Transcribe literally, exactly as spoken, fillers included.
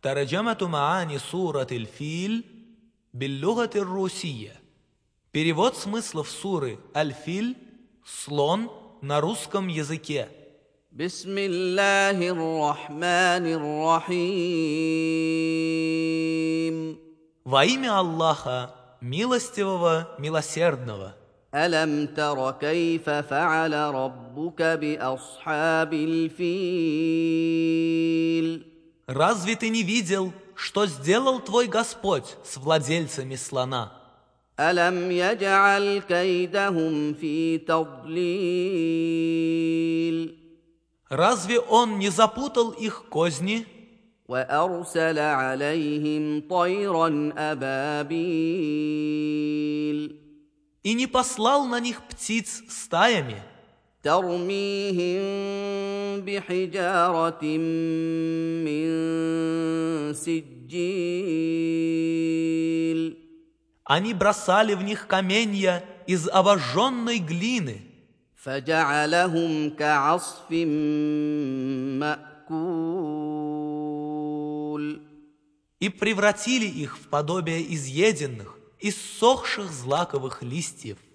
Тараджамату маани сурат аль-Филь биль-лугати ар-русия. Перевод смыслов суры Аль-Филь «Слон» на русском языке. Бисмиллахир-рахманир-рахим. Во имя Аллаха, милостивого, милосердного. ألم تر كيف فعل ربك بأصحاب الفيل Разве ты не видел, что сделал твой Господь с владельцами слона? ألم يجعل كيدهم في تضليل Разве Он не запутал их козни? وأرسل عليهم طيرا أبابيل И не послал на них птиц стаями, ترميهم بحجارة من سجيل они бросали в них каменья из обожженной глины, فجعلهم كعصف مأكول и превратили их в подобие изъеденных, иссохших злаковых листьев.